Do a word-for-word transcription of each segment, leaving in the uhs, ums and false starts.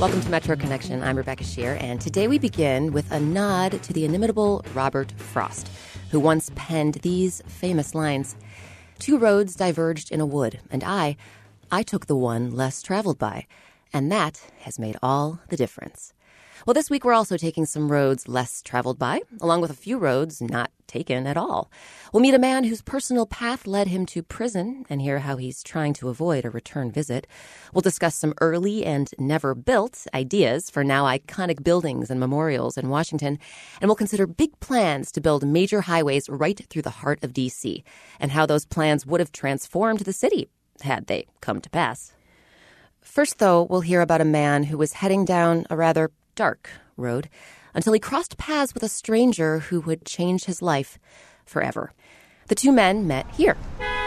Welcome to Metro Connection. I'm Rebecca Shear, and today we begin with a nod to the inimitable Robert Frost, who once penned these famous lines. Two roads diverged in a wood, and I, I took the one less traveled by, and that has made all the difference. Well, this week we're also taking some roads less traveled by, along with a few roads not taken at all. We'll meet a man whose personal path led him to prison and hear how he's trying to avoid a return visit. We'll discuss some early and never-built ideas for now iconic buildings and memorials in Washington, and we'll consider big plans to build major highways right through the heart of D C, and how those plans would have transformed the city had they come to pass. First, though, we'll hear about a man who was heading down a rather dark road until he crossed paths with a stranger who would change his life forever. The two men met here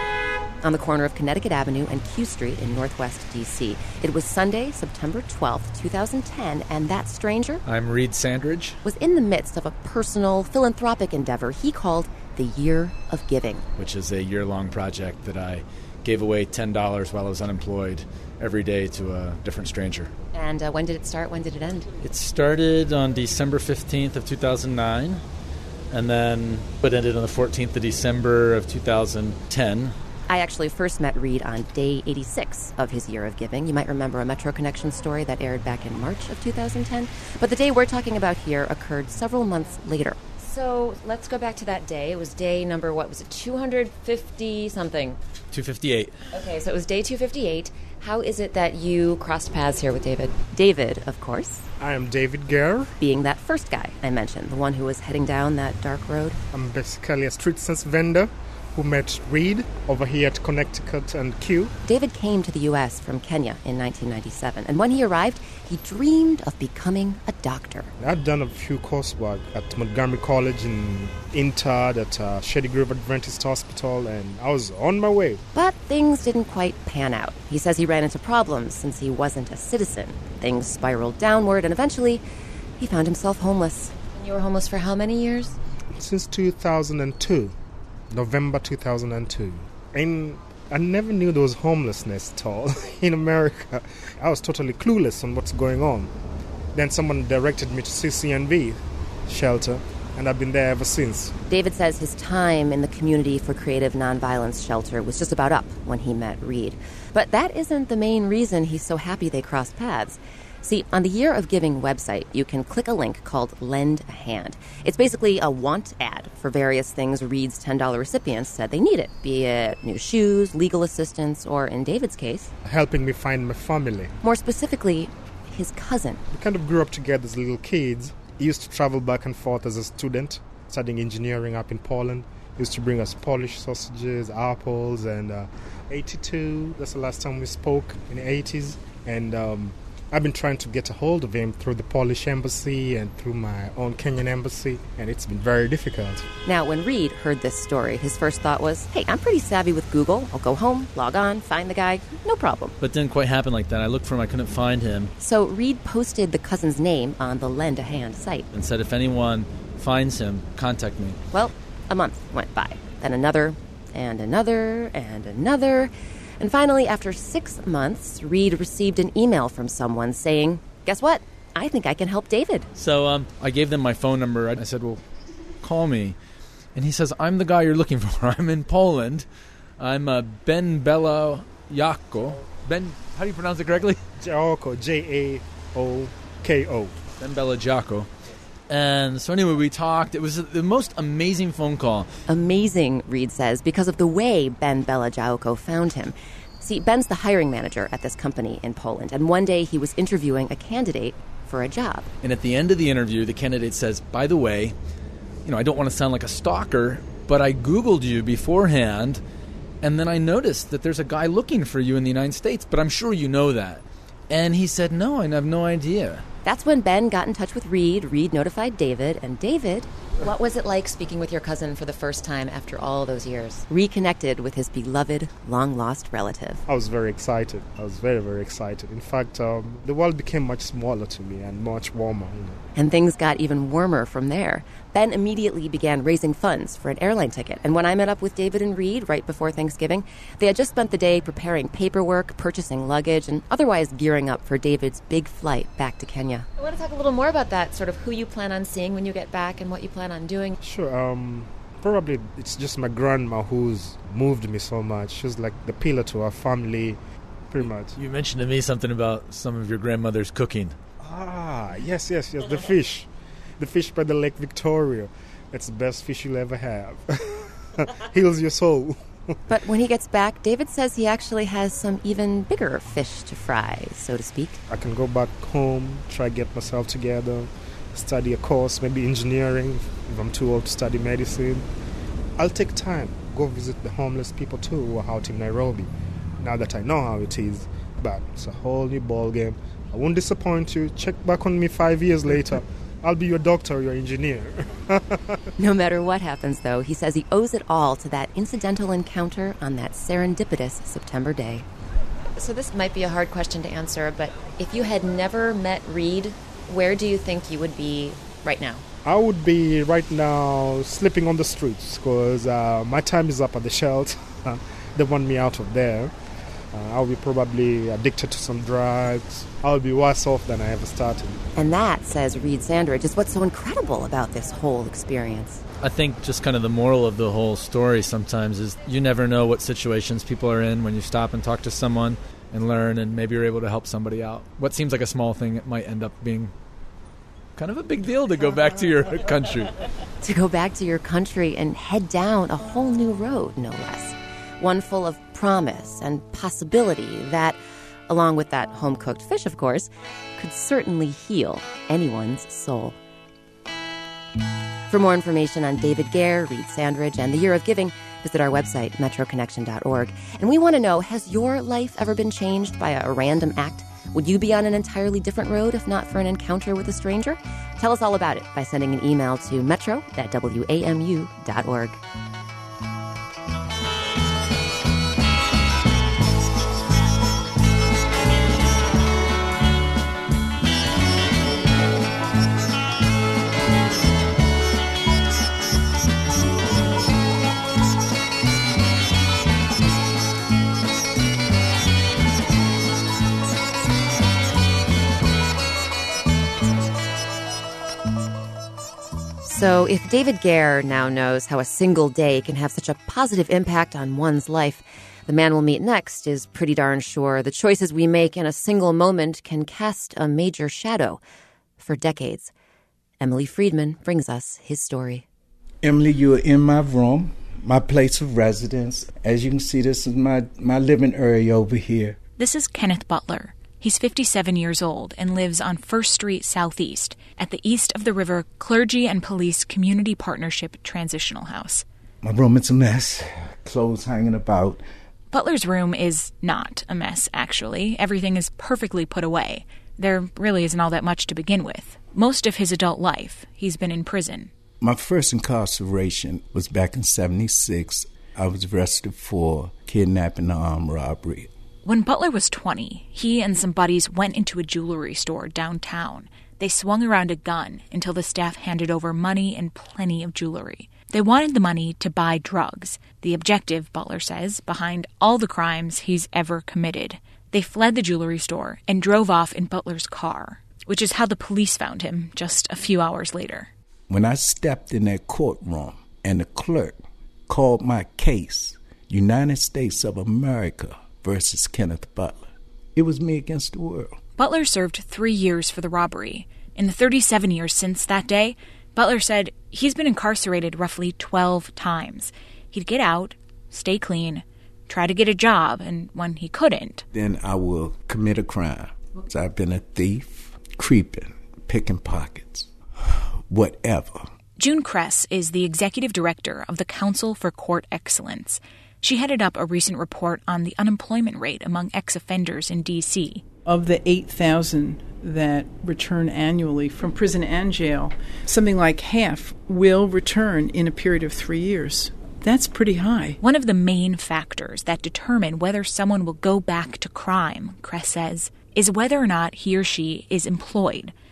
on the corner of Connecticut Avenue and Q Street in Northwest D C. It was Sunday, September twelfth, twenty ten, and that stranger, I'm Reed Sandridge, was in the midst of a personal philanthropic endeavor he called the Year of Giving, which is a year-long project that I gave away ten dollars while I was unemployed every day to a different stranger. And uh, when did it start? When did it end? It started on December fifteenth of two thousand nine, and then it ended on the fourteenth of December of two thousand ten. I actually first met Reed on day eighty-six of his Year of Giving. You might remember a Metro Connection story that aired back in March of two thousand ten. But the day we're talking about here occurred several months later. So let's go back to that day. It was day number, what was it, two hundred fifty something? two fifty-eight. Okay, so it was day two fifty-eight. How is it that you crossed paths here with David? David, of course. I am David Gare. Being that first guy I mentioned, the one who was heading down that dark road. I'm basically a street sense vendor who met Reed over here at Connecticut and Q. David came to the U S from Kenya in nineteen ninety-seven, and when he arrived, he dreamed of becoming a doctor. I'd done a few coursework at Montgomery College in Intard, at uh, Shady Grove Adventist Hospital, and I was on my way. But things didn't quite pan out. He says he ran into problems since he wasn't a citizen. Things spiraled downward, and eventually he found himself homeless. And you were homeless for how many years? Since two thousand two. November two thousand two. And I never knew there was homelessness at all in America. I was totally clueless on what's going on. Then someone directed me to C C N V shelter, and I've been there ever since. David says his time in the Community for Creative Nonviolence shelter was just about up when he met Reed. But that isn't the main reason he's so happy they crossed paths. See, on the Year of Giving website, you can click a link called Lend a Hand. It's basically a want ad for various things Reed's ten dollars recipients said they needed, be it new shoes, legal assistance, or, in David's case, helping me find my family. More specifically, his cousin. We kind of grew up together as little kids. He used to travel back and forth as a student, studying engineering up in Poland. He used to bring us Polish sausages, apples, and uh, eighty-two, that's the last time we spoke, in the eighties. And um, I've been trying to get a hold of him through the Polish embassy and through my own Kenyan embassy, and it's been very difficult. Now, when Reed heard this story, his first thought was, hey, I'm pretty savvy with Google. I'll go home, log on, find the guy, no problem. But it didn't quite happen like that. I looked for him, I couldn't find him. So Reed posted the cousin's name on the Lend a Hand site. And said, if anyone finds him, contact me. Well, a month went by, then another, and another, and another. And finally, after six months, Reed received an email from someone saying, guess what? I think I can help David. So um, I gave them my phone number. I said, well, call me. And he says, I'm the guy you're looking for. I'm in Poland. I'm uh, Ben Bella Jaco. Ben, how do you pronounce it correctly? Jaoko, J A O K O. Ben Bella Jaco. And so anyway, we talked. It was the most amazing phone call. Amazing, Reed says, because of the way Ben Bella Jaco found him. See, Ben's the hiring manager at this company in Poland, and one day he was interviewing a candidate for a job. And at the end of the interview, the candidate says, by the way, you know, I don't want to sound like a stalker, but I Googled you beforehand, and then I noticed that there's a guy looking for you in the United States, but I'm sure you know that. And he said, no, I have no idea. That's when Ben got in touch with Reed. Reed notified David, and David... What was it like speaking with your cousin for the first time after all those years? Reconnected with his beloved, long-lost relative. I was very excited. I was very, very excited. In fact, um, the world became much smaller to me and much warmer. You know. And things got even warmer from there. Ben immediately began raising funds for an airline ticket. And when I met up with David and Reed right before Thanksgiving, they had just spent the day preparing paperwork, purchasing luggage, and otherwise gearing up for David's big flight back to Kenya. I want to talk a little more about that, sort of who you plan on seeing when you get back and what you plan on doing. Sure. Um, probably it's just my grandma who's moved me so much. She's like the pillar to our family, pretty much. You mentioned to me something about some of your grandmother's cooking. Ah, yes, yes, yes, the fish. The fish by the Lake Victoria. It's the best fish you'll ever have. Heals your soul. But when he gets back, David says he actually has some even bigger fish to fry, so to speak. I can go back home, try to get myself together, study a course, maybe engineering, if I'm too old to study medicine. I'll take time, go visit the homeless people too who are out in Nairobi, now that I know how it is. But it's a whole new ball game. I won't disappoint you. Check back on me five years later. I'll be your doctor or your engineer. No matter what happens, though, he says he owes it all to that incidental encounter on that serendipitous September day. So this might be a hard question to answer, but if you had never met Reed, where do you think you would be right now? I would be right now sleeping on the streets because uh, my time is up at the shelter. They want me out of there. Uh, I'll be probably addicted to some drugs. I'll be worse off than I ever started. And that, says Reed Sandridge, is what's so incredible about this whole experience. I think just kind of the moral of the whole story sometimes is you never know what situations people are in when you stop and talk to someone and learn, and maybe you're able to help somebody out. What seems like a small thing, it might end up being kind of a big deal to go back to your country. To go back to your country and head down a whole new road, no less. One full of promise and possibility that, along with that home-cooked fish, of course, could certainly heal anyone's soul. For more information on David Gare, Reed Sandridge, and the Year of Giving, visit our website, metro connection dot org. And we want to know, has your life ever been changed by a random act? Would you be on an entirely different road if not for an encounter with a stranger? Tell us all about it by sending an email to metro at w a m u dot org. So if David Gare now knows how a single day can have such a positive impact on one's life, the man we'll meet next is pretty darn sure the choices we make in a single moment can cast a major shadow for decades. Emily Friedman brings us his story. Emily, you are in my room, my place of residence. As you can see, this is my, my living area over here. This is Kenneth Butler. He's fifty-seven years old and lives on First Street Southeast at the East of the River Clergy and Police Community Partnership Transitional House. My room is a mess, clothes hanging about. Butler's room is not a mess, actually. Everything is perfectly put away. There really isn't all that much to begin with. Most of his adult life, he's been in prison. My first incarceration was back in seventy-six. I was arrested for kidnapping and armed robbery. When Butler was twenty, he and some buddies went into a jewelry store downtown. They swung around a gun until the staff handed over money and plenty of jewelry. They wanted the money to buy drugs, the objective, Butler says, behind all the crimes he's ever committed. They fled the jewelry store and drove off in Butler's car, which is how the police found him just a few hours later. When I stepped in that courtroom and the clerk called my case, United States of America versus Kenneth Butler, it was me against the world. Butler served three years for the robbery. In the thirty-seven years since that day, Butler said he's been incarcerated roughly twelve times. He'd get out, stay clean, try to get a job, and when he couldn't, then I will commit a crime. So I've been a thief, creeping, picking pockets, whatever. June Kress is the executive director of the Council for Court Excellence. She headed up a recent report on the unemployment rate among ex-offenders in D C Of the eight thousand that return annually from prison and jail, something like half will return in a period of three years. That's pretty high. One of the main factors that determine whether someone will go back to crime, Kress says, is whether or not he or she is employed.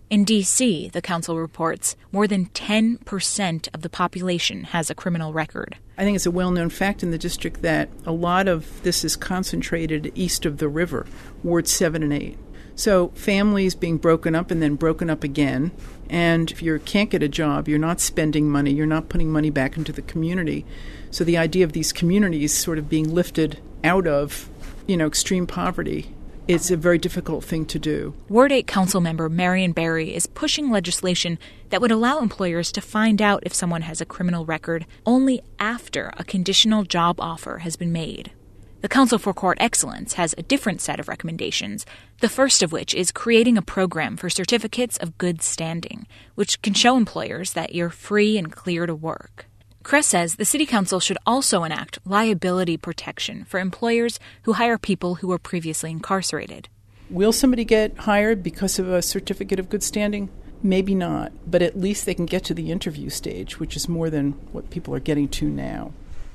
In D C, the council reports, more than ten percent of the population has a criminal record. I think it's a well-known fact in the district that a lot of this is concentrated east of the river, Wards seven and eight. So families being broken up and then broken up again, and if you can't get a job, you're not spending money, you're not putting money back into the community. So the idea of these communities sort of being lifted out of, you know, extreme poverty, it's a very difficult thing to do. Ward eight council member Marion Barry is pushing legislation that would allow employers to find out if someone has a criminal record only after a conditional job offer has been made. The Council for Court Excellence has a different set of recommendations, the first of which is creating a program for certificates of good standing, which can show employers that you're free and clear to work. Kress says the City Council should also enact liability protection for employers who hire people who were previously incarcerated. Will somebody get hired because of a certificate of good standing? Maybe not, but at least they can get to the interview stage, which is more than what people are getting to now.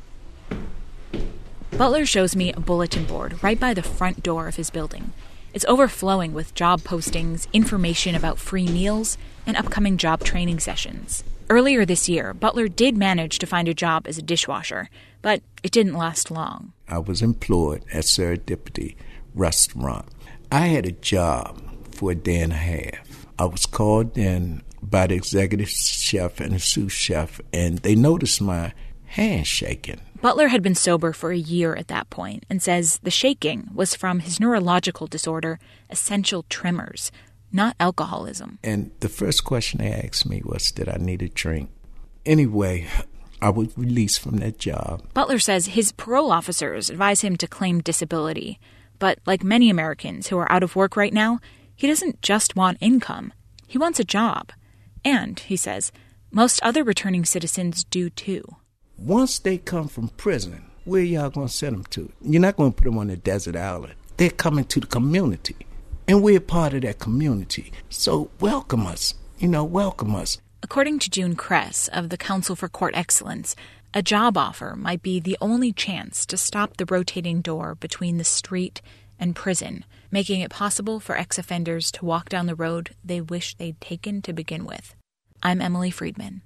Butler shows me a bulletin board right by the front door of his building. It's overflowing with job postings, information about free meals, and upcoming job training sessions. Earlier this year, Butler did manage to find a job as a dishwasher, but it didn't last long. I was employed at Serendipity Restaurant. I had a job for a day and a half. I was called in by the executive chef and the sous chef, and they noticed my hand shaking. Butler had been sober for a year at that point and says the shaking was from his neurological disorder, essential tremors, not alcoholism. And the first question they asked me was, did I need a drink? Anyway, I was released from that job. Butler says his parole officers advise him to claim disability. But like many Americans who are out of work right now, he doesn't just want income. He wants a job. And, he says, most other returning citizens do too. Once they come from prison, where y'all going to send them to? You're not going to put them on a desert island. They're coming to the community, and we're part of that community. So welcome us, you know, welcome us. According to June Kress of the Council for Court Excellence, a job offer might be the only chance to stop the rotating door between the street and prison, making it possible for ex-offenders to walk down the road they wish they'd taken to begin with. I'm Emily Friedman.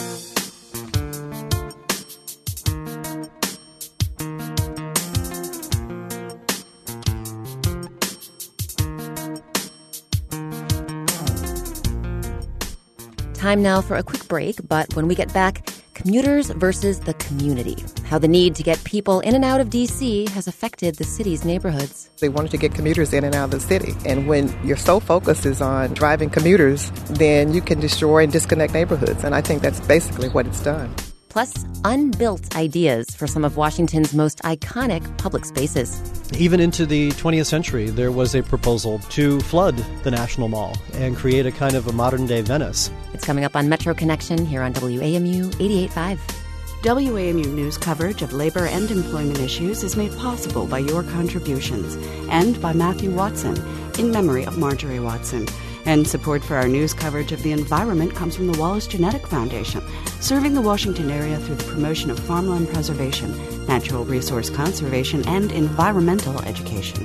Time now for a quick break, but when we get back, commuters versus the community. How the need to get people in and out of D C has affected the city's neighborhoods. They wanted to get commuters in and out of the city. And when your sole focus is on driving commuters, then you can destroy and disconnect neighborhoods. And I think that's basically what it's done. Plus, unbuilt ideas for some of Washington's most iconic public spaces. Even into the twentieth century, there was a proposal to flood the National Mall and create a kind of a modern-day Venice. It's coming up on Metro Connection here on W A M U eighty-eight point five. W A M U News coverage of labor and employment issues is made possible by your contributions and by Matthew Watson, in memory of Marjorie Watson. And support for our news coverage of the environment comes from the Wallace Genetic Foundation, serving the Washington area through the promotion of farmland preservation, natural resource conservation, and environmental education.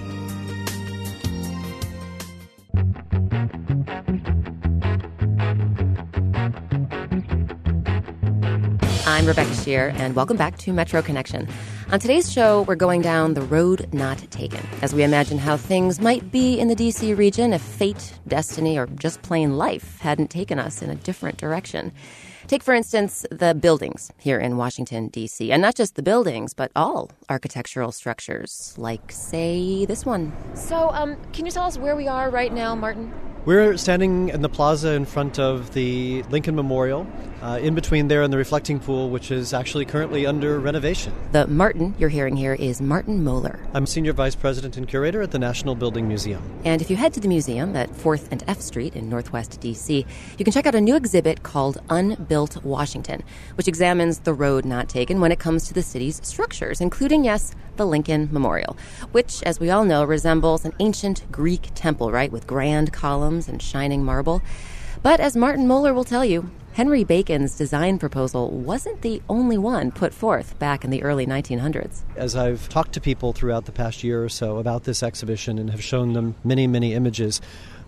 I'm Rebecca Shear, and welcome back to Metro Connection. On today's show, we're going down the road not taken, as we imagine how things might be in the D C region if fate, destiny, or just plain life hadn't taken us in a different direction. Take, for instance, the buildings here in Washington, D C, and not just the buildings, but all architectural structures, like, say, this one. So, um, can you tell us where we are right now, Martin? We're standing in the plaza in front of the Lincoln Memorial, uh, in between there and the reflecting pool, which is actually currently under renovation. The Martin you're hearing here is Martin Moeller. I'm Senior Vice President and Curator at the National Building Museum. And if you head to the museum at fourth and F Street in Northwest D C, you can check out a new exhibit called Unbuilt Washington, which examines the road not taken when it comes to the city's structures, including, yes, the Lincoln Memorial, which, as we all know, resembles an ancient Greek temple, right, with grand columns and shining marble. But as Martin Moeller will tell you, Henry Bacon's design proposal wasn't the only one put forth back in the early nineteen hundreds. As I've talked to people throughout the past year or so about this exhibition and have shown them many, many images,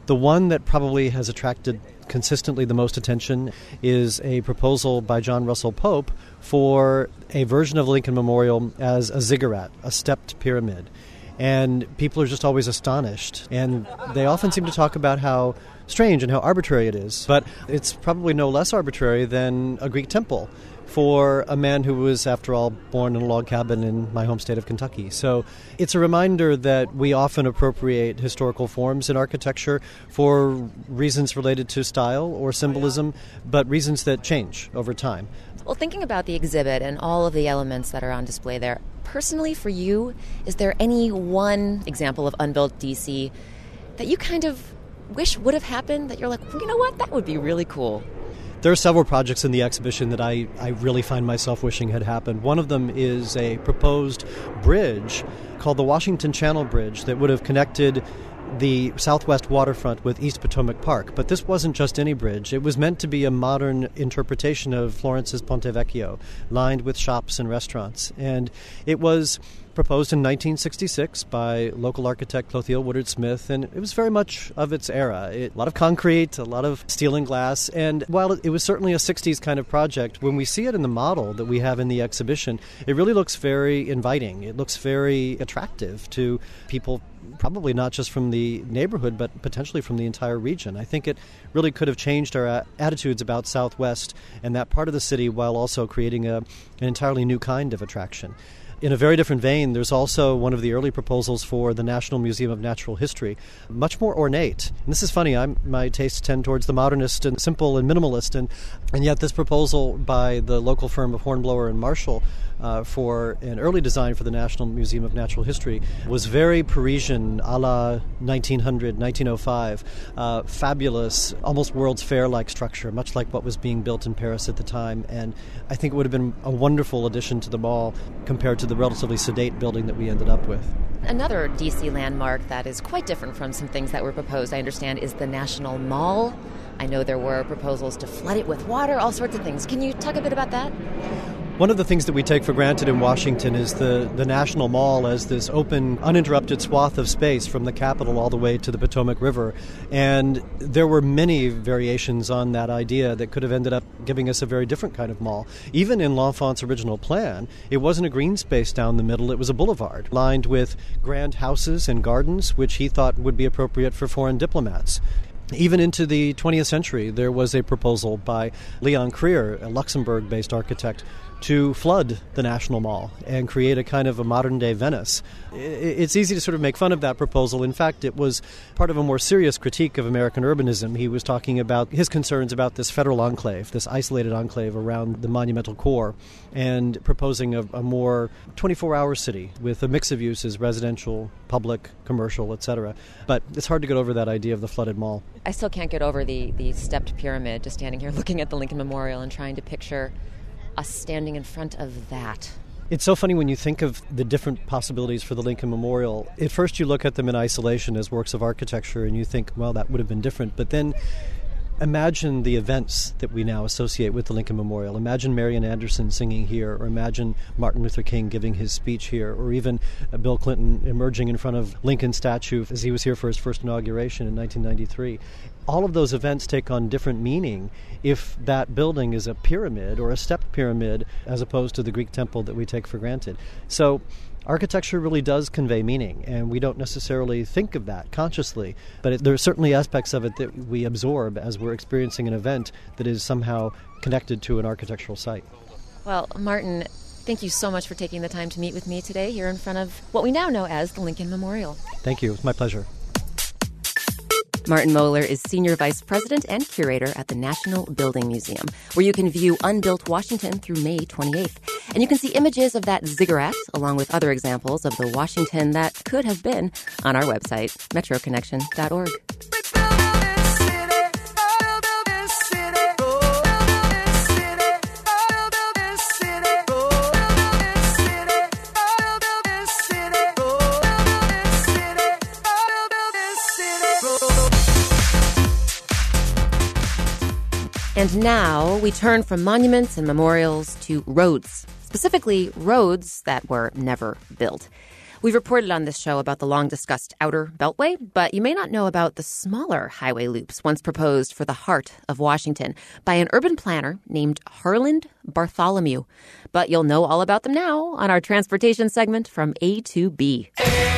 The one that probably has attracted consistently the most attention is a proposal by John Russell Pope for a version of Lincoln Memorial as a ziggurat, a stepped pyramid. And people are just always astonished. And they often seem to talk about how strange and how arbitrary it is. But it's probably no less arbitrary than a Greek temple for a man who was, after all, born in a log cabin in my home state of Kentucky. So it's a reminder that we often appropriate historical forms in architecture for reasons related to style or symbolism, but reasons that change over time. Well, thinking about the exhibit and all of the elements that are on display there, personally for you, is there any one example of unbuilt D C that you kind of wish would have happened, that you're like, well, you know what, that would be really cool? There are several projects in the exhibition that I, I really find myself wishing had happened. One of them is a proposed bridge called the Washington Channel Bridge that would have connected the southwest waterfront with East Potomac Park. But this wasn't just any bridge. It was meant to be a modern interpretation of Florence's Ponte Vecchio, lined with shops and restaurants. And it was proposed in nineteen sixty-six by local architect Clothiel Woodard Smith, and it was very much of its era. It, a lot of concrete, a lot of steel and glass, and while it, it was certainly a sixties kind of project, when we see it in the model that we have in the exhibition, it really looks very inviting. It looks very attractive to people, probably not just from the neighborhood, but potentially from the entire region. I think it really could have changed our a- attitudes about Southwest and that part of the city, while also creating a, an entirely new kind of attraction. In a very different vein, there's also one of the early proposals for the National Museum of Natural History, much more ornate. And this is funny, I'm, my tastes tend towards the modernist and simple and minimalist, and, and yet this proposal by the local firm of Hornblower and Marshall uh, for an early design for the National Museum of Natural History was very Parisian, a la nineteen hundred, nineteen oh five, uh, fabulous, almost World's Fair-like structure, much like what was being built in Paris at the time. And I think it would have been a wonderful addition to the mall compared to the relatively sedate building that we ended up with. Another D C landmark that is quite different from some things that were proposed, I understand, is the National Mall. I know there were proposals to flood it with water, all sorts of things. Can you talk a bit about that? One of the things that we take for granted in Washington is the, the National Mall as this open, uninterrupted swath of space from the Capitol all the way to the Potomac River. And there were many variations on that idea that could have ended up giving us a very different kind of mall. Even in L'Enfant's original plan, it wasn't a green space down the middle, it was a boulevard lined with grand houses and gardens, which he thought would be appropriate for foreign diplomats. Even into the twentieth century, there was a proposal by Leon Krier, a Luxembourg-based architect, to flood the National Mall and create a kind of a modern-day Venice. It's easy to sort of make fun of that proposal. In fact, it was part of a more serious critique of American urbanism. He was talking about his concerns about this federal enclave, this isolated enclave around the monumental core, and proposing a, a more twenty-four hour city with a mix of uses, residential, public, commercial, et cetera. But it's hard to get over that idea of the flooded mall. I still can't get over the, the stepped pyramid, just standing here looking at the Lincoln Memorial and trying to picture us standing in front of that. It's so funny when you think of the different possibilities for the Lincoln Memorial. At first you look at them in isolation as works of architecture and you think, well, that would have been different. But then imagine the events that we now associate with the Lincoln Memorial. Imagine Marian Anderson singing here, or imagine Martin Luther King giving his speech here, or even Bill Clinton emerging in front of Lincoln's statue as he was here for his first inauguration in nineteen ninety-three. All of those events take on different meaning if that building is a pyramid or a stepped pyramid as opposed to the Greek temple that we take for granted. So architecture really does convey meaning, and we don't necessarily think of that consciously, but it, there are certainly aspects of it that we absorb as we're experiencing an event that is somehow connected to an architectural site. Well, Martin, thank you so much for taking the time to meet with me today here in front of what we now know as the Lincoln Memorial. Thank you. It's my pleasure. Martin Moeller is Senior Vice President and Curator at the National Building Museum, where you can view Unbuilt Washington through May twenty-eighth. And you can see images of that ziggurat, along with other examples of the Washington that could have been, on our website, metro connection dot org. And now we turn from monuments and memorials to roads, specifically roads that were never built. We've reported on this show about the long-discussed Outer Beltway, but you may not know about the smaller highway loops once proposed for the heart of Washington by an urban planner named Harland Bartholomew. But you'll know all about them now on our transportation segment from A to B.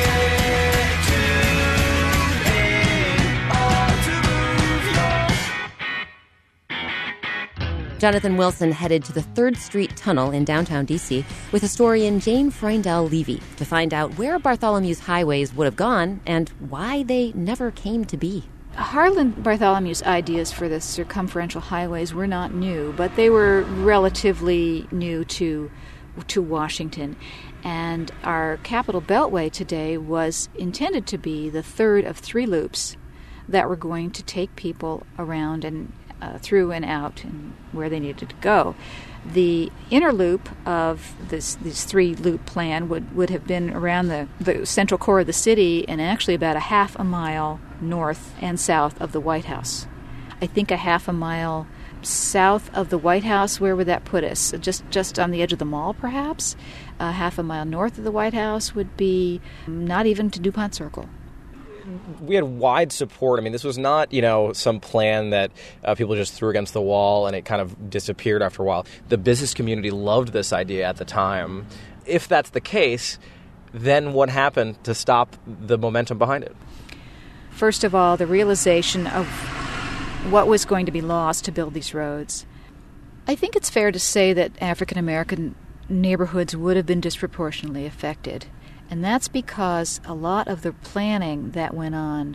Jonathan Wilson headed to the third Street Tunnel in downtown D C with historian Jane Freundel Levy to find out where Bartholomew's highways would have gone and why they never came to be. Harland Bartholomew's ideas for the circumferential highways were not new, but they were relatively new to to Washington. And our Capital Beltway today was intended to be the third of three loops that were going to take people around and uh, through and out and where they needed to go. The inner loop of this this three-loop plan would, would have been around the, the central core of the city and actually about a half a mile north and south of the White House. I think a half a mile south of the White House, where would that put us? Just just on the edge of the mall, perhaps? A half a mile north of the White House would be not even to DuPont Circle. We had wide support. I mean, this was not, you know, some plan that uh, people just threw against the wall and it kind of disappeared after a while. The business community loved this idea at the time. If that's the case, then what happened to stop the momentum behind it? First of all, the realization of what was going to be lost to build these roads. I think it's fair to say that African American neighborhoods would have been disproportionately affected. And that's because a lot of the planning that went on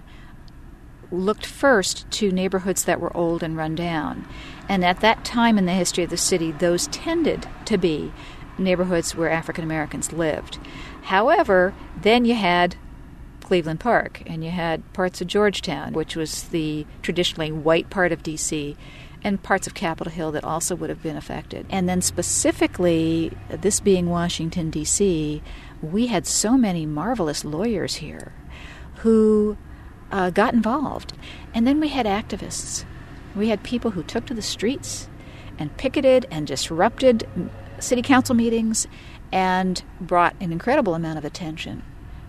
looked first to neighborhoods that were old and run down. And at that time in the history of the city, those tended to be neighborhoods where African Americans lived. However, then you had Cleveland Park, and you had parts of Georgetown, which was the traditionally white part of D C, and parts of Capitol Hill that also would have been affected. And then specifically, this being Washington, D C, we had so many marvelous lawyers here who uh, got involved. And then we had activists. We had people who took to the streets and picketed and disrupted city council meetings and brought an incredible amount of attention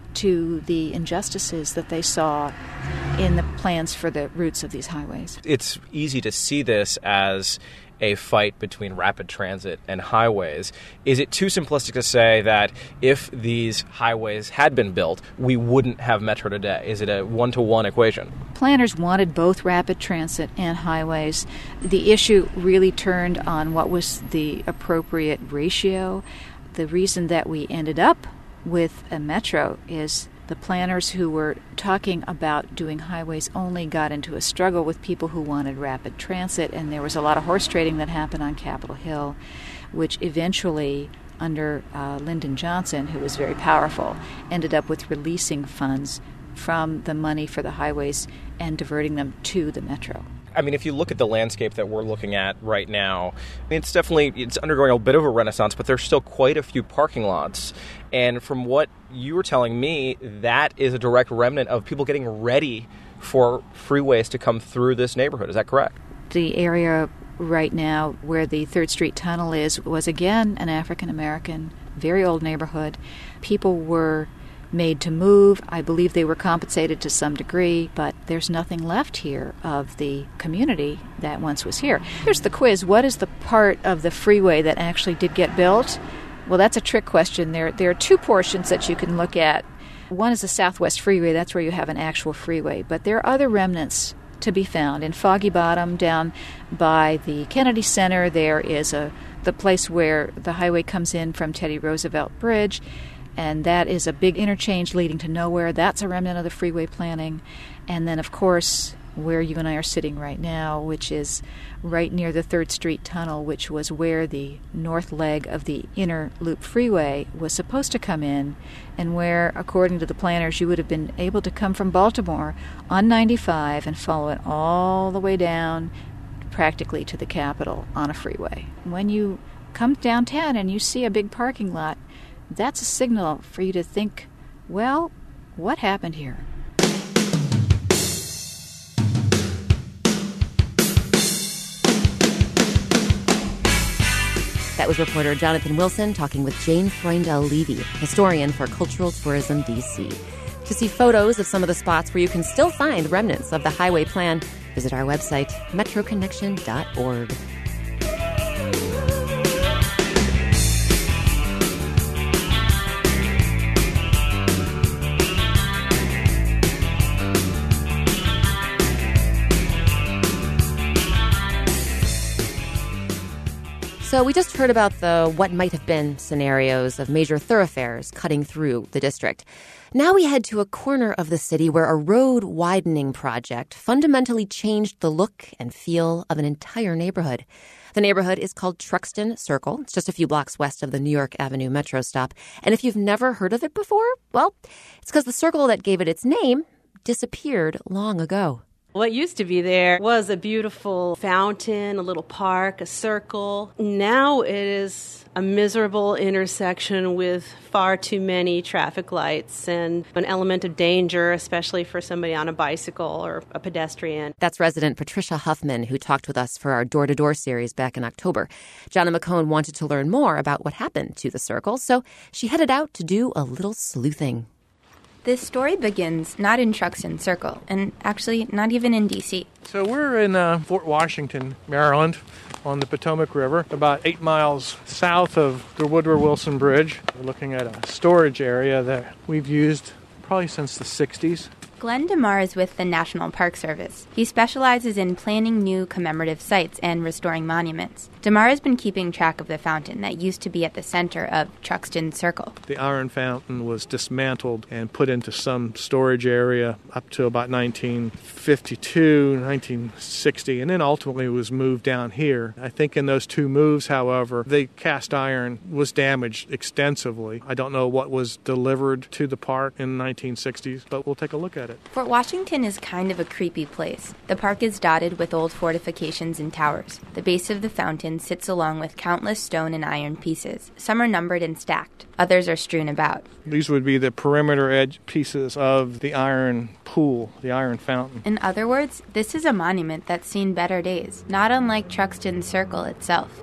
to the injustices that they saw in the plans for the routes of these highways. It's easy to see this as a fight between rapid transit and highways. Is it too simplistic to say that if these highways had been built, we wouldn't have Metro today? Is it a one-to-one equation? Planners wanted both rapid transit and highways. The issue really turned on what was the appropriate ratio. The reason that we ended up with a Metro is the planners who were talking about doing highways only got into a struggle with people who wanted rapid transit, and there was a lot of horse trading that happened on Capitol Hill, which eventually, under uh, Lyndon Johnson, who was very powerful, ended up with releasing funds from the money for the highways and diverting them to the Metro. I mean, if you look at the landscape that we're looking at right now, I mean, it's definitely it's undergoing a bit of a renaissance, but there's still quite a few parking lots. And from what you were telling me, that is a direct remnant of people getting ready for freeways to come through this neighborhood. Is that correct? The area right now where the third Street Tunnel is was, again, an African-American, very old neighborhood. People were made to move. I believe they were compensated to some degree, but there's nothing left here of the community that once was here. Here's the quiz. What is the part of the freeway that actually did get built? Well, that's a trick question. There, there are two portions that you can look at. One is the Southwest Freeway. That's where you have an actual freeway. But there are other remnants to be found. In Foggy Bottom, down by the Kennedy Center, there is a the place where the highway comes in from Teddy Roosevelt Bridge, and that is a big interchange leading to nowhere. That's a remnant of the freeway planning. And then, of course, where you and I are sitting right now, which is right near the third Street Tunnel, which was where the north leg of the inner loop freeway was supposed to come in, and where, according to the planners, you would have been able to come from Baltimore on ninety-five and follow it all the way down practically to the Capitol on a freeway. When you come downtown and you see a big parking lot, that's a signal for you to think, well, what happened here? That was reporter Jonathan Wilson talking with Jane Freundel-Levy, historian for Cultural Tourism D C. To see photos of some of the spots where you can still find remnants of the highway plan, visit our website, metro connection dot org. So we just heard about the what might have been scenarios of major thoroughfares cutting through the district. Now we head to a corner of the city where a road widening project fundamentally changed the look and feel of an entire neighborhood. The neighborhood is called Truxtun Circle. It's just a few blocks west of the New York Avenue metro stop. And if you've never heard of it before, well, it's because the circle that gave it its name disappeared long ago. What used to be there was a beautiful fountain, a little park, a circle. Now it is a miserable intersection with far too many traffic lights and an element of danger, especially for somebody on a bicycle or a pedestrian. That's resident Patricia Huffman, who talked with us for our Door-to-Door series back in October. Jonna McCone wanted to learn more about what happened to the circle, so she headed out to do a little sleuthing. This story begins not in Truxtun Circle, and actually not even in D C. So we're in uh, Fort Washington, Maryland, on the Potomac River, about eight miles south of the Woodrow Wilson Bridge. We're looking at a storage area that we've used probably since the sixties. Glenn DeMar is with the National Park Service. He specializes in planning new commemorative sites and restoring monuments. DeMar has been keeping track of the fountain that used to be at the center of Truxtun Circle. The iron fountain was dismantled and put into some storage area up to about nineteen fifty-two, nineteen sixty, and then ultimately was moved down here. I think in those two moves, however, the cast iron was damaged extensively. I don't know what was delivered to the park in the nineteen sixties, but we'll take a look at it. Fort Washington is kind of a creepy place. The park is dotted with old fortifications and towers. The base of the fountain sits along with countless stone and iron pieces. Some are numbered and stacked. Others are strewn about. These would be the perimeter edge pieces of the iron pool, the iron fountain. In other words, this is a monument that's seen better days, not unlike Truxtun Circle itself.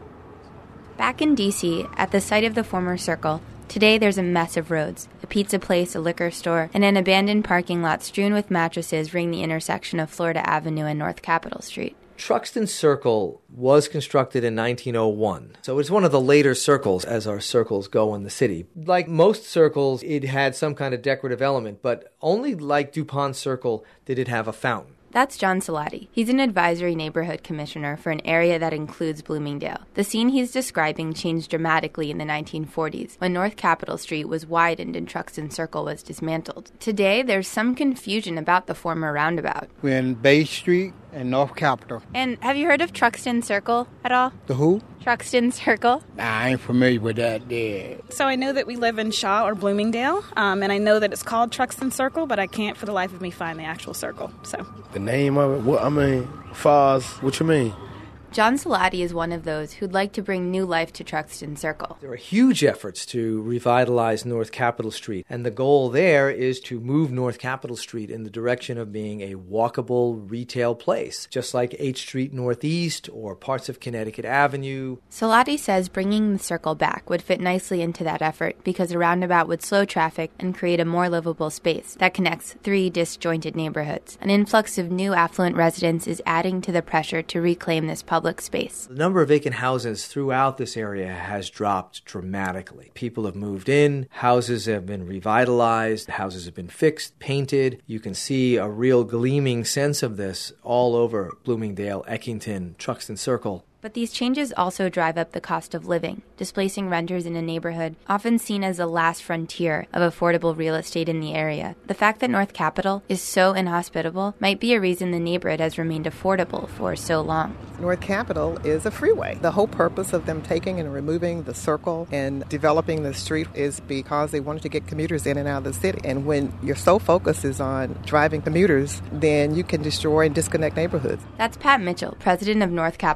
Back in D C, at the site of the former circle, today there's a mess of roads. A pizza place, a liquor store, and an abandoned parking lot strewn with mattresses ring the intersection of Florida Avenue and North Capitol Street. Truxtun Circle was constructed in nineteen oh one, so it's one of the later circles as our circles go in the city. Like most circles, it had some kind of decorative element, but only like DuPont Circle did it have a fountain. That's John Salati. He's an advisory neighborhood commissioner for an area that includes Bloomingdale. The scene he's describing changed dramatically in the nineteen forties, when North Capitol Street was widened and Truxtun Circle was dismantled. Today, there's some confusion about the former roundabout. We're in Bay Street and North Capitol. And have you heard of Truxtun Circle at all? The who? Truxtun Circle. Nah, I ain't familiar with that there. So I know that we live in Shaw or Bloomingdale, um, and I know that it's called Truxtun Circle, but I can't for the life of me find the actual circle. So the name of it, what I mean, far as what you mean? John Salati is one of those who'd like to bring new life to Truxtun Circle. There are huge efforts to revitalize North Capitol Street, and the goal there is to move North Capitol Street in the direction of being a walkable retail place, just like eighth Street Northeast or parts of Connecticut Avenue. Salati says bringing the circle back would fit nicely into that effort because a roundabout would slow traffic and create a more livable space that connects three disjointed neighborhoods. An influx of new affluent residents is adding to the pressure to reclaim this public space. The number of vacant houses throughout this area has dropped dramatically. People have moved in, houses have been revitalized, houses have been fixed, painted. You can see a real gleaming sense of this all over Bloomingdale, Eckington, Truxtun Circle. But these changes also drive up the cost of living, displacing renters in a neighborhood often seen as the last frontier of affordable real estate in the area. The fact that North Capitol is so inhospitable might be a reason the neighborhood has remained affordable for so long. North Capitol is a freeway. The whole purpose of them taking and removing the circle and developing the street is because they wanted to get commuters in and out of the city. And when your sole focus is on driving commuters, then you can destroy and disconnect neighborhoods. That's Pat Mitchell, president of North Capitol Main Street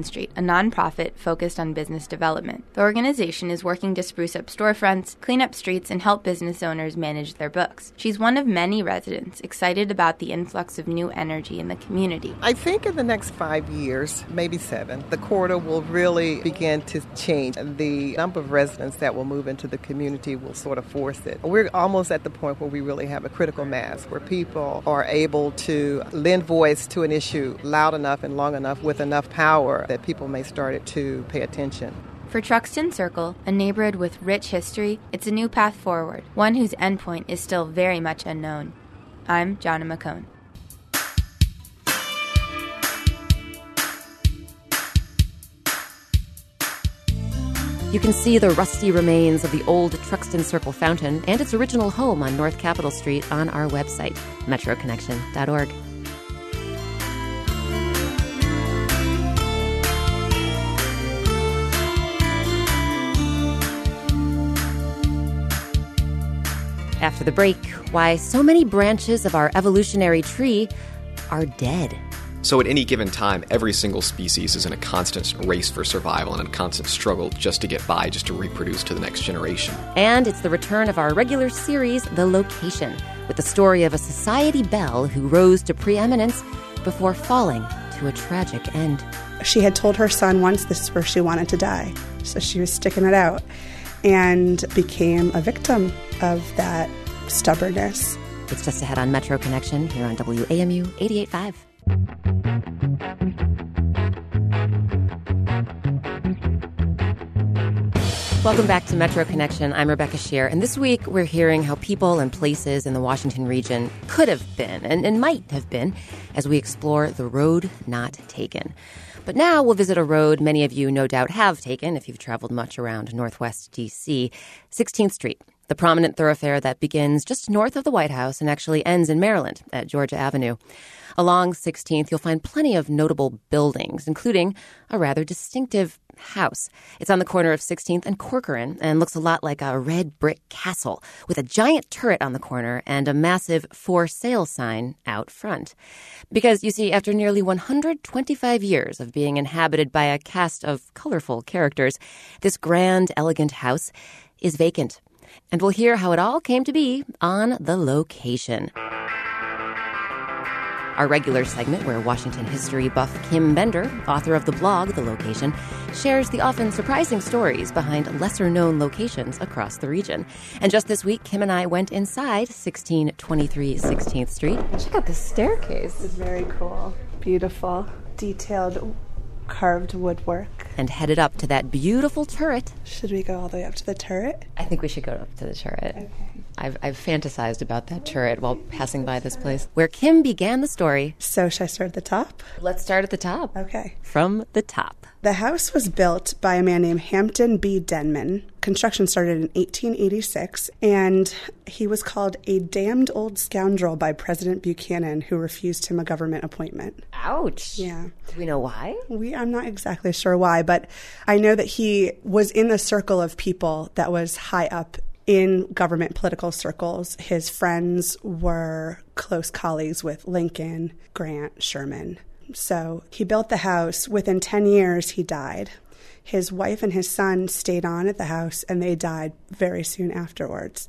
Street, a nonprofit focused on business development. The organization is working to spruce up storefronts, clean up streets, and help business owners manage their books. She's one of many residents excited about the influx of new energy in the community. I think in the next five years, maybe seven, the corridor will really begin to change. The number of residents that will move into the community will sort of force it. We're almost at the point where we really have a critical mass, where people are able to lend voice to an issue loud enough and long enough with enough power that people may start to pay attention. For Truxtun Circle, a neighborhood with rich history, it's a new path forward, one whose endpoint is still very much unknown. I'm Jonna McCone. You can see the rusty remains of the old Truxtun Circle fountain and its original home on North Capitol Street on our website, metro connection dot org. After the break, why so many branches of our evolutionary tree are dead. So at any given time, every single species is in a constant race for survival and a constant struggle just to get by, just to reproduce to the next generation. And it's the return of our regular series, The Location, with the story of a society belle who rose to preeminence before falling to a tragic end. She had told her son once this is where she wanted to die, so she was sticking it out and became a victim of that stubbornness. It's just ahead on Metro Connection here on W A M U eighty-eight point five. Welcome back to Metro Connection. I'm Rebecca Shear, and this week we're hearing how people and places in the Washington region could have been and, and might have been as we explore the road not taken. But now we'll visit a road many of you no doubt have taken if you've traveled much around Northwest D C, sixteenth Street, the prominent thoroughfare that begins just north of the White House and actually ends in Maryland at Georgia Avenue. Along sixteenth, you'll find plenty of notable buildings, including a rather distinctive house. It's on the corner of sixteenth and Corcoran and looks a lot like a red brick castle with a giant turret on the corner and a massive for sale sign out front. Because, you see, after nearly one hundred twenty-five years of being inhabited by a cast of colorful characters, this grand, elegant house is vacant. And we'll hear how it all came to be on The Location. Our regular segment where Washington history buff Kim Bender, author of the blog The Location, shares the often surprising stories behind lesser-known locations across the region. And just this week, Kim and I went inside sixteen twenty-three sixteenth Street. Check out the staircase. It's very cool. Beautiful, detailed, carved woodwork. And headed up to that beautiful turret. Should we go all the way up to the turret? I think we should go up to the turret. Okay. I've, I've fantasized about that turret while passing by this place, where Kim began the story. So should I start at the top? Let's start at the top. Okay. From the top. The house was built by a man named Hampton B. Denman. Construction started in eighteen eighty-six, and he was called a damned old scoundrel by President Buchanan, who refused him a government appointment. Ouch. Yeah. Do we know why? We, I'm not exactly sure why, but I know that he was in the circle of people that was high up in government political circles. His friends were close colleagues with Lincoln, Grant, Sherman. So he built the house. Within ten years, he died. His wife and his son stayed on at the house, and they died very soon afterwards.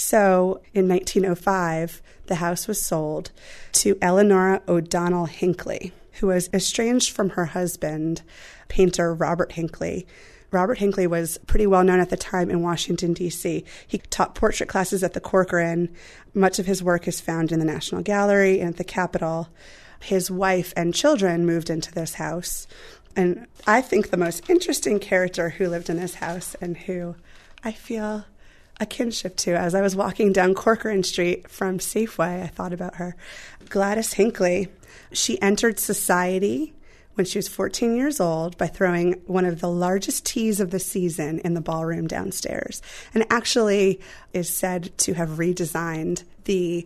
So in nineteen oh five, the house was sold to Eleanor O'Donnell Hinckley, who was estranged from her husband, painter Robert Hinckley. Robert Hinckley was pretty well known at the time in Washington, D C. He taught portrait classes at the Corcoran. Much of his work is found in the National Gallery and at the Capitol. His wife and children moved into this house. And I think the most interesting character who lived in this house and who I feel a kinship to, as I was walking down Corcoran Street from Safeway, I thought about her. Gladys Hinckley. She entered society when she was fourteen years old by throwing one of the largest teas of the season in the ballroom downstairs, and actually is said to have redesigned the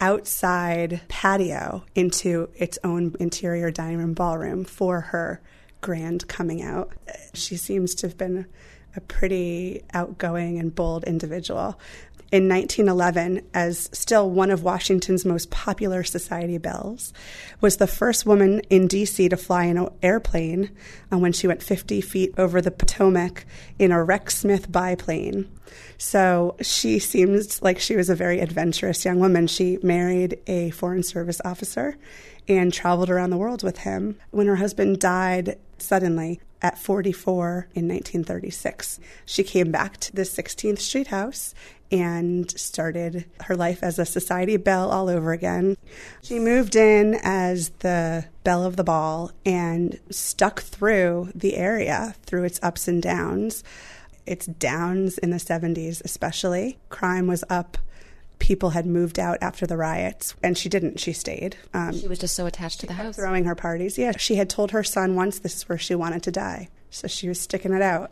outside patio into its own interior dining room ballroom for her grand coming out. She seems to have been a pretty outgoing and bold individual. in nineteen eleven as still one of Washington's most popular society belles, was the first woman in D C to fly in an airplane uh, when she went fifty feet over the Potomac in a Rex Smith biplane. So she seems like she was a very adventurous young woman. She married a Foreign Service officer and traveled around the world with him. When her husband died suddenly at forty-four in nineteen thirty-six, she came back to the sixteenth Street house and started her life as a society belle all over again. She moved in as the belle of the ball and stuck through the area, through its ups and downs. Its downs in the seventies especially. Crime was up. People had moved out after the riots, and she didn't. She stayed. Um, she was just so attached to the house. Throwing her parties. Yeah, she had told her son once this is where she wanted to die. So she was sticking it out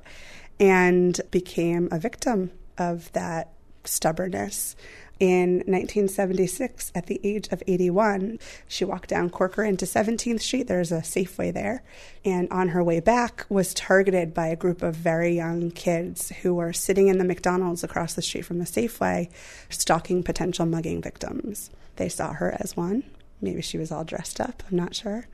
and became a victim of that stubbornness. In nineteen seventy-six, at the age of eighty-one, she walked down Corcoran to seventeenth Street. There's a Safeway there. And on her way back was targeted by a group of very young kids who were sitting in the McDonald's across the street from the Safeway, stalking potential mugging victims. They saw her as one. Maybe she was all dressed up, I'm not sure.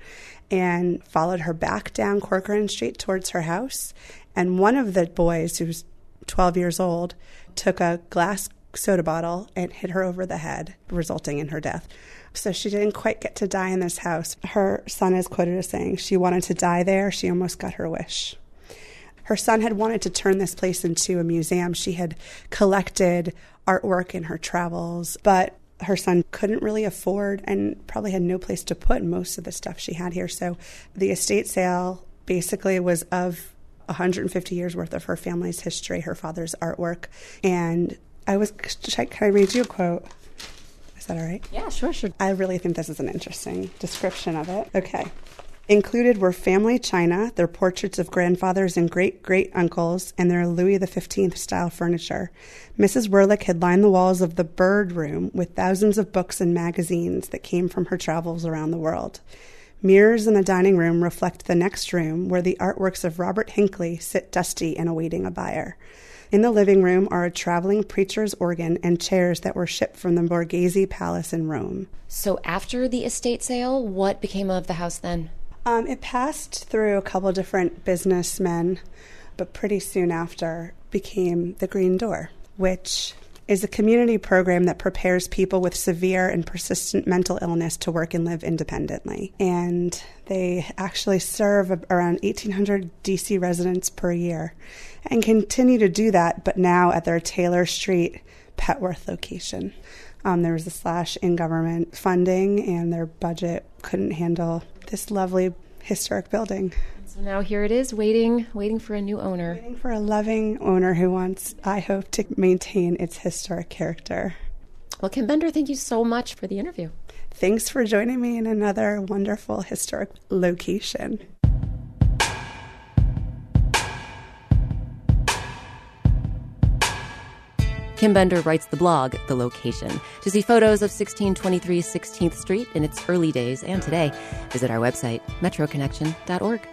And followed her back down Corcoran Street towards her house. And one of the boys, who was twelve years old, took a glass soda bottle and hit her over the head, resulting in her death. So she didn't quite get to die in this house. Her son is quoted as saying, she wanted to die there. She almost got her wish. Her son had wanted to turn this place into a museum. She had collected artwork in her travels, but her son couldn't really afford and probably had no place to put most of the stuff she had here. So the estate sale basically was of one hundred fifty years worth of her family's history, her father's artwork. And I was, can I read you a quote? Is that all right? Yeah, sure, sure. I really think this is an interesting description of it. Okay. Included were family china, their portraits of grandfathers and great-great-uncles, and their Louis the fifteenth style furniture. Missus Werlich had lined the walls of the Bird Room with thousands of books and magazines that came from her travels around the world. Mirrors in the dining room reflect the next room, where the artworks of Robert Hinckley sit dusty and awaiting a buyer. In the living room are a traveling preacher's organ and chairs that were shipped from the Borghese Palace in Rome. So after the estate sale, what became of the house then? Um, it passed through a couple different businessmen, but pretty soon after became the Green Door, which is a community program that prepares people with severe and persistent mental illness to work and live independently. And they actually serve around eighteen hundred D C residents per year and continue to do that, but now at their Taylor Street Petworth location. Um, there was a slash in government funding, and their budget couldn't handle this lovely historic building. So now here it is, waiting, waiting for a new owner. Waiting for a loving owner who wants, I hope, to maintain its historic character. Well, Kim Bender, thank you so much for the interview. Thanks for joining me in another wonderful historic location. Kim Bender writes the blog, The Location. To see photos of sixteen twenty-three sixteenth Street in its early days and today, visit our website, metro connection dot org.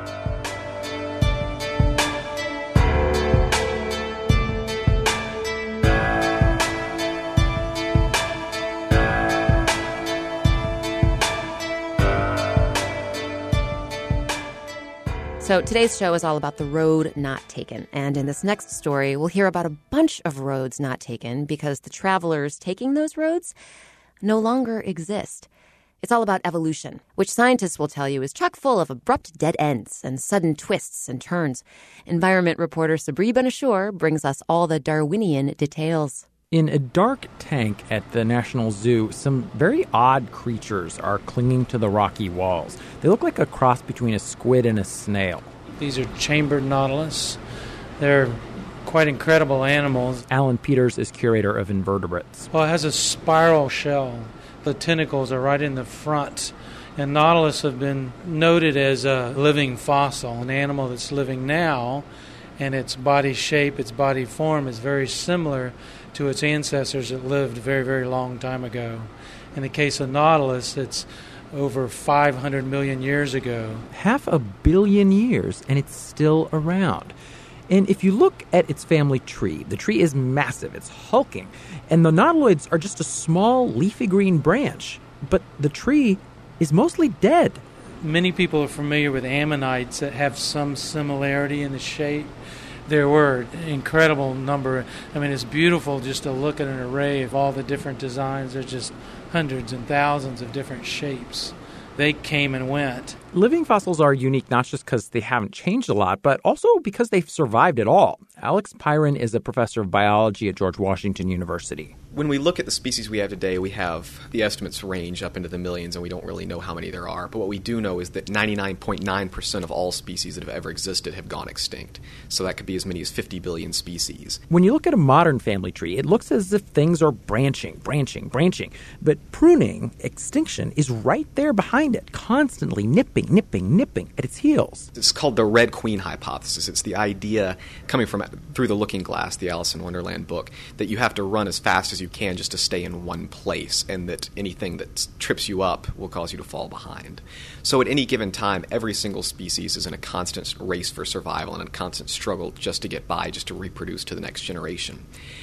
So today's show is all about the road not taken. And in this next story, we'll hear about a bunch of roads not taken because the travelers taking those roads no longer exist. It's all about evolution, which scientists will tell you is chock full of abrupt dead ends and sudden twists and turns. Environment reporter Sabri Ben-Achour brings us all the Darwinian details. In a dark tank at the National Zoo, some very odd creatures are clinging to the rocky walls. They look like a cross between a squid and a snail. These are chambered nautilus. They're quite incredible animals. Alan Peters is curator of invertebrates. Well, it has a spiral shell. The tentacles are right in the front. And nautilus have been noted as a living fossil, an animal that's living now, and its body shape, its body form is very similar to its ancestors that lived a very, very long time ago. In the case of nautilus, it's over five hundred million years ago. Half a billion years, and it's still around. And if you look at its family tree, the tree is massive, it's hulking, and the nautiloids are just a small leafy green branch. But the tree is mostly dead. Many people are familiar with ammonites that have some similarity in the shape. There were an incredible number. I mean, it's beautiful just to look at an array of all the different designs. There's just hundreds and thousands of different shapes. They came and went. Living fossils are unique not just because they haven't changed a lot, but also because they've survived at all. Alex Pyron is a professor of biology at George Washington University. When we look at the species we have today, we have the estimates range up into the millions, and we don't really know how many there are. But what we do know is that ninety-nine point nine percent of all species that have ever existed have gone extinct. So that could be as many as fifty billion species. When you look at a modern family tree, it looks as if things are branching, branching, branching. But pruning, extinction, is right there behind it, constantly nipping, nipping, nipping at its heels. It's called the Red Queen hypothesis. It's the idea coming from Through the Looking Glass, the Alice in Wonderland book, that you have to run as fast as you can just to stay in one place, and that anything that trips you up will cause you to fall behind. So at any given time, every single species is in a constant race for survival and a constant struggle just to get by, just to reproduce to the next generation.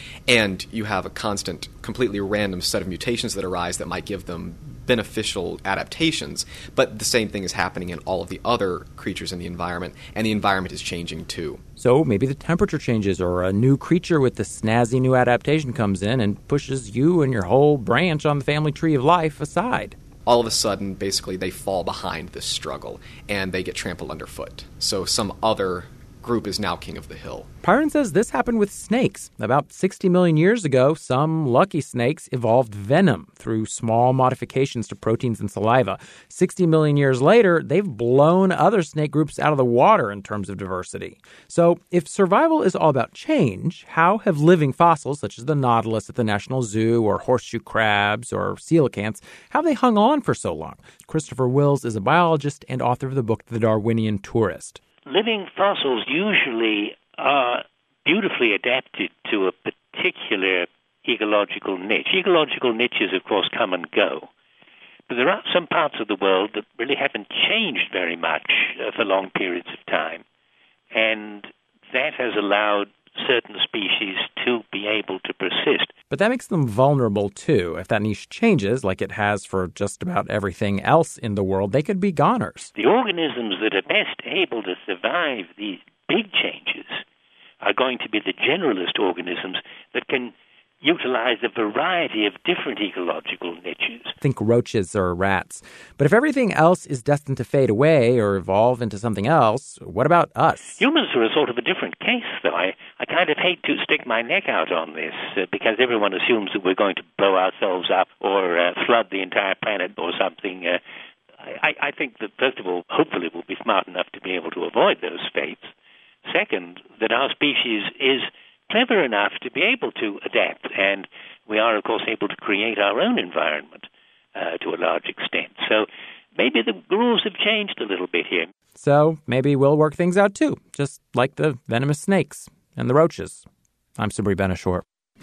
And you have a constant, completely random set of mutations that arise that might give them beneficial adaptations, but the same thing is happening in all of the other creatures in the environment, and the environment is changing too. So maybe the temperature changes, or a new creature with the snazzy new adaptation comes in and pushes you and your whole branch on the family tree of life aside. All of a sudden, basically, they fall behind this struggle, and they get trampled underfoot. So some other group is now king of the hill. Pyron says this happened with snakes. About sixty million years ago, some lucky snakes evolved venom through small modifications to proteins in saliva. sixty million years later, they've blown other snake groups out of the water in terms of diversity. So if survival is all about change, how have living fossils, such as the nautilus at the National Zoo or horseshoe crabs or coelacanths, how have they hung on for so long? Christopher Wills is a biologist and author of the book The Darwinian Tourist. Living fossils usually are beautifully adapted to a particular ecological niche. Ecological niches, of course, come and go. But there are some parts of the world that really haven't changed very much uh, for long periods of time. And that has allowed certain species to be able to persist. But that makes them vulnerable, too. If that niche changes, like it has for just about everything else in the world, they could be goners. The organisms that are best able to survive these big changes are going to be the generalist organisms that can utilize a variety of different ecological niches. Think roaches or rats. But if everything else is destined to fade away or evolve into something else, what about us? Humans are a sort of a different case, though. I, I kind of hate to stick my neck out on this uh, because everyone assumes that we're going to blow ourselves up or uh, flood the entire planet or something. Uh, I, I think that, first of all, hopefully we'll be smart enough to be able to avoid those fates. Second, that our species is clever enough to be able to adapt, and we are, of course, able to create our own environment uh, to a large extent. So maybe the rules have changed a little bit here. So maybe we'll work things out, too, just like the venomous snakes and the roaches. I'm Sabri Ben-Achour.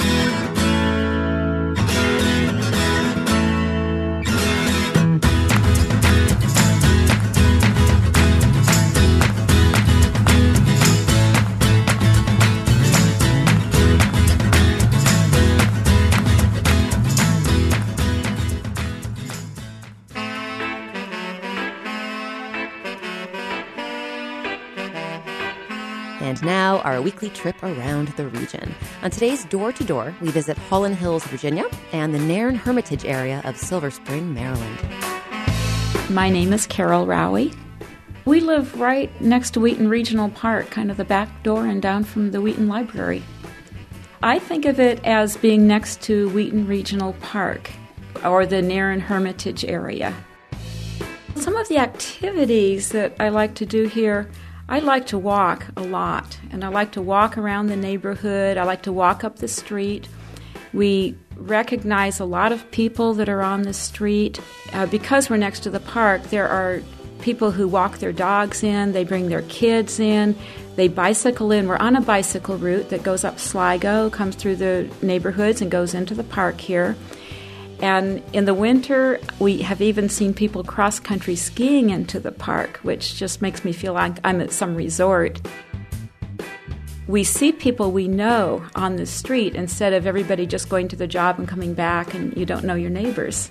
And now, our weekly trip around the region. On today's Door to Door, we visit Holland Hills, Virginia, and the Nairn Hermitage area of Silver Spring, Maryland. My name is Carol Rowie. We live right next to Wheaton Regional Park, kind of the back door and down from the Wheaton Library. I think of it as being next to Wheaton Regional Park, or the Nairn Hermitage area. Some of the activities that I like to do here, I like to walk a lot, and I like to walk around the neighborhood. I like to walk up the street. We recognize a lot of people that are on the street. Uh, because we're next to the park, there are people who walk their dogs in, they bring their kids in, they bicycle in. We're on a bicycle route that goes up Sligo, comes through the neighborhoods and goes into the park here. And in the winter, we have even seen people cross-country skiing into the park, which just makes me feel like I'm at some resort. we see people we know on the street instead of everybody just going to the job and coming back and you don't know your neighbors.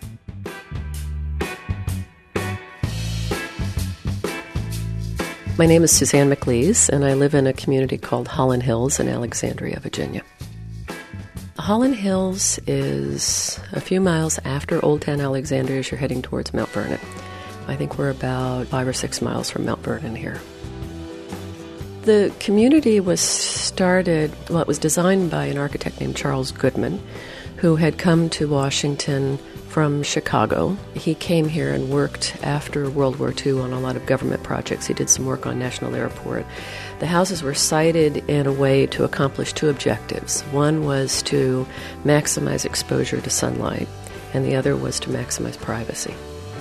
My name is Suzanne McLeese, and I live in a community called Holland Hills in Alexandria, Virginia. Holland Hills is a few miles after Old Town Alexandria as you're heading towards Mount Vernon. I think we're about five or six miles from Mount Vernon here. The community was started, well, it was designed by an architect named Charles Goodman, who had come to Washington from Chicago. He came here and worked after World War Two on a lot of government projects. He did some work on National Airport. The houses were sited in a way to accomplish two objectives. One was to maximize exposure to sunlight, and the other was to maximize privacy.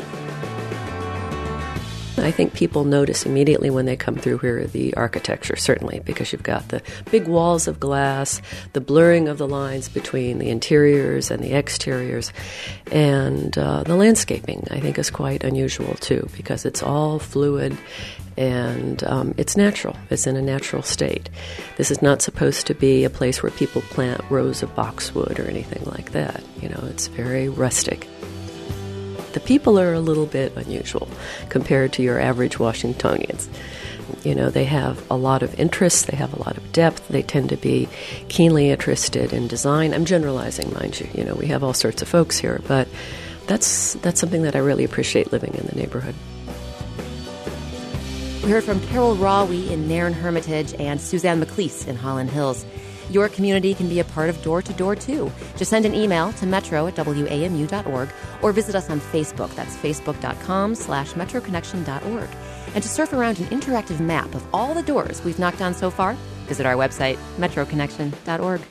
I think people notice immediately when they come through here the architecture, certainly, because you've got the big walls of glass, the blurring of the lines between the interiors and the exteriors, and uh, the landscaping, I think, is quite unusual, too, because it's all fluid and um, it's natural. It's in a natural state. This is not supposed to be a place where people plant rows of boxwood or anything like that. You know, it's very rustic. The people are a little bit unusual compared to your average Washingtonians. You know, they have a lot of interest, they have a lot of depth, they tend to be keenly interested in design. I'm generalizing, mind you. You know, we have all sorts of folks here, but that's that's something that I really appreciate living in the neighborhood. We heard from Carol Rawi in Nairn Hermitage and Suzanne McLeese in Holland Hills. Your community can be a part of Door to Door, too. Just send an email to metro at W A M U dot org or visit us on Facebook. That's facebook.com slash metroconnection.org. And to surf around an interactive map of all the doors we've knocked on so far, visit our website, metro connection dot org.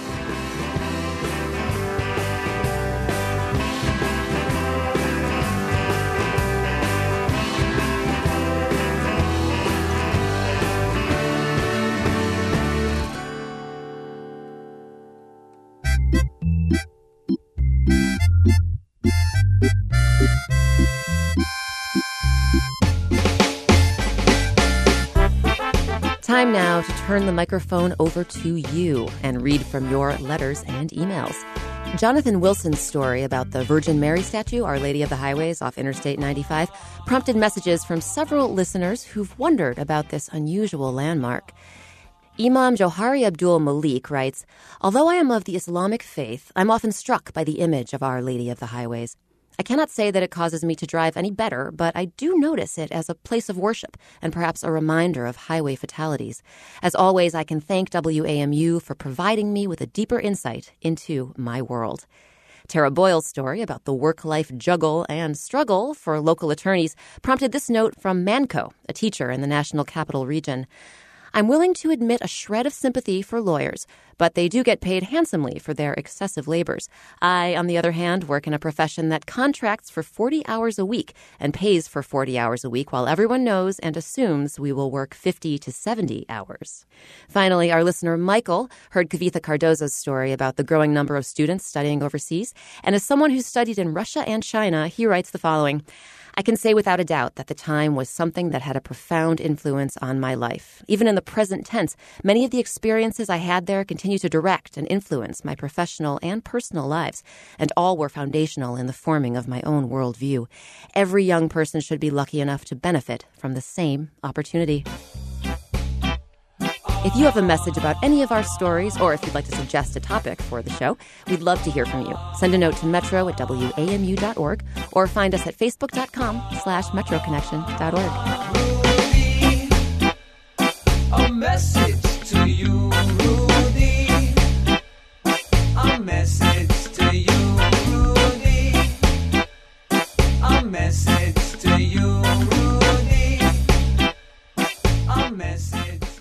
Time now to turn the microphone over to you and read from your letters and emails. Jonathan Wilson's story about the Virgin Mary statue, Our Lady of the Highways off Interstate ninety-five, prompted messages from several listeners who've wondered about this unusual landmark. Imam Johari Abdul Malik writes, "Although I am of the Islamic faith, I'm often struck by the image of Our Lady of the Highways. I cannot say that it causes me to drive any better, but I do notice it as a place of worship and perhaps a reminder of highway fatalities. As always, I can thank W A M U for providing me with a deeper insight into my world." Tara Boyle's story about the work-life juggle and struggle for local attorneys prompted this note from Manco, a teacher in the National Capital Region. "I'm willing to admit a shred of sympathy for lawyers, but they do get paid handsomely for their excessive labors. I, on the other hand, work in a profession that contracts for forty hours a week and pays for forty hours a week while everyone knows and assumes we will work fifty to seventy hours. Finally, our listener Michael heard Kavitha Cardozo's story about the growing number of students studying overseas, and as someone who studied in Russia and China, he writes the following: "I can say without a doubt that the time was something that had a profound influence on my life. Even in the present tense, many of the experiences I had there continue to direct and influence my professional and personal lives, and all were foundational in the forming of my own worldview. Every young person should be lucky enough to benefit from the same opportunity." If you have a message about any of our stories, or if you'd like to suggest a topic for the show, we'd love to hear from you. Send a note to metro at W A M U dot org or find us at facebook.com slash metroconnection.org. A message to you, Rudy. A message to you, Rudy. A message to you, Rudy. A message.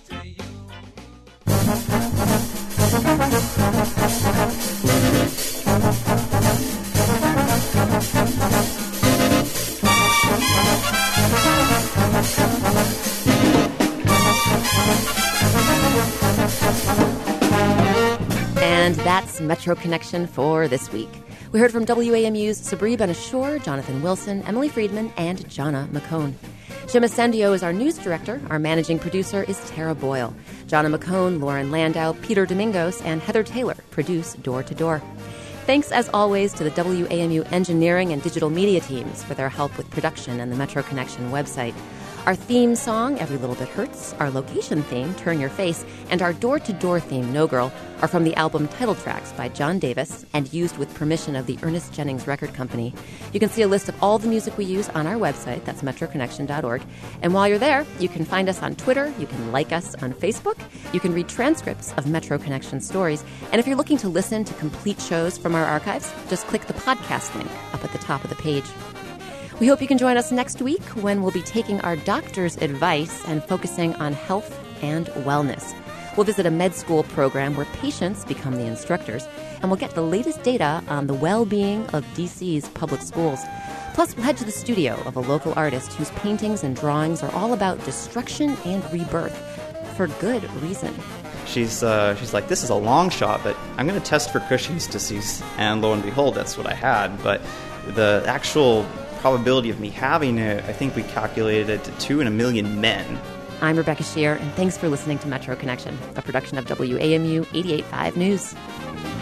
And that's Metro Connection for this week. We heard from W A M U's Sabri Ben-Achour, Jonathan Wilson, Emily Friedman, and Jana McCone. Jim Ascendio is our news director. Our managing producer is Tara Boyle. Jonna McCone, Lauren Landau, Peter Domingos, and Heather Taylor produce Door to Door. Thanks, as always, to the W A M U engineering and digital media teams for their help with production and the Metro Connection website. Our theme song, Every Little Bit Hurts, our location theme, Turn Your Face, and our door-to-door theme, No Girl, are from the album title tracks by John Davis and used with permission of the Ernest Jennings Record Company. You can see a list of all the music we use on our website. That's metro connection dot org. And while you're there, you can find us on Twitter. You can like us on Facebook. You can read transcripts of Metro Connection stories. And if you're looking to listen to complete shows from our archives, just click the podcast link up at the top of the page. We hope you can join us next week when we'll be taking our doctor's advice and focusing on health and wellness. We'll visit a med school program where patients become the instructors, and we'll get the latest data on the well-being of D C's public schools. Plus, we'll head to the studio of a local artist whose paintings and drawings are all about destruction and rebirth, for good reason. She's uh, she's like, this is a long shot, but I'm going to test for Cushing's disease. And lo and behold, that's what I had. But the actual probability of me having it, I think we calculated it to two in a million men. I'm Rebecca Shear, and thanks for listening to Metro Connection, a production of W A M U eighty-eight point five News.